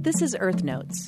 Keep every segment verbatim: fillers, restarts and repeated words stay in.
This is Earth Notes.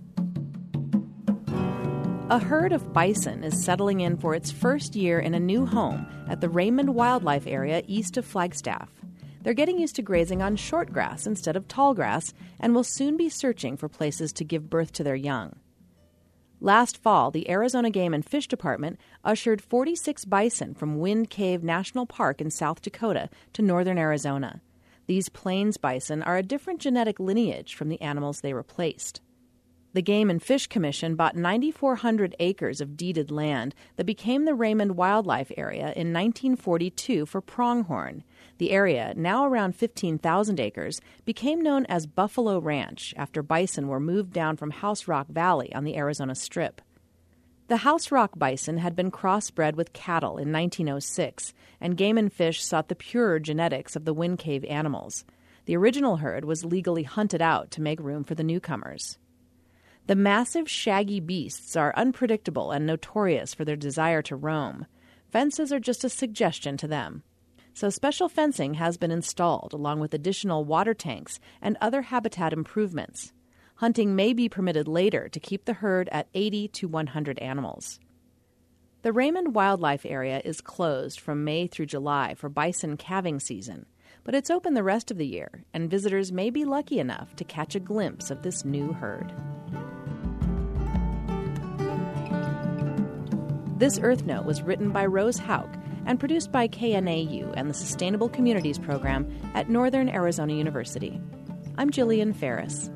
A herd of bison is settling in for its first year in a new home at the Raymond Wildlife Area east of Flagstaff. They're getting used to grazing on short grass instead of tall grass and will soon be searching for places to give birth to their young. Last fall, the Arizona Game and Fish Department ushered forty-six bison from Wind Cave National Park in South Dakota to northern Arizona. These plains bison are a different genetic lineage from the animals they replaced. The Game and Fish Commission bought nine thousand four hundred acres of deeded land that became the Raymond Wildlife Area in nineteen forty-two for pronghorn. The area, now around fifteen thousand acres, became known as Buffalo Ranch after bison were moved down from House Rock Valley on the Arizona Strip. The House Rock bison had been crossbred with cattle in nineteen oh six, and Game and Fish sought the purer genetics of the Wind Cave animals. The original herd was legally hunted out to make room for the newcomers. The massive, shaggy beasts are unpredictable and notorious for their desire to roam. Fences are just a suggestion to them. So special fencing has been installed, along with additional water tanks and other habitat improvements. Hunting may be permitted later to keep the herd at eighty to one hundred animals. The Raymond Wildlife Area is closed from May through July for bison calving season, but it's open the rest of the year, and visitors may be lucky enough to catch a glimpse of this new herd. This Earth Note was written by Rose Hauk and produced by K N A U and the Sustainable Communities Program at Northern Arizona University. I'm Jillian Ferris.